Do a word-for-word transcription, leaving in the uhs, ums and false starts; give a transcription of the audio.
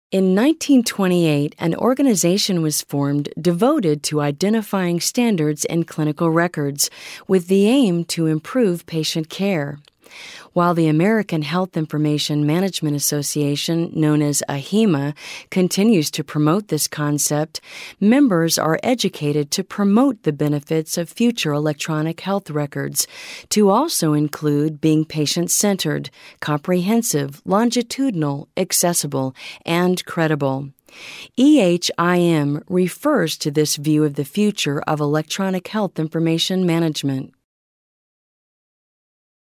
In nineteen twenty-eight, an organization was formed devoted to identifying standards in clinical records with the aim to improve patient care. While the American Health Information Management Association, known as AHIMA, continues to promote this concept, members are educated to promote the benefits of future electronic health records, to also include being patient-centered, comprehensive, longitudinal, accessible, and credible. E H I M refers to this view of the future of electronic health information management.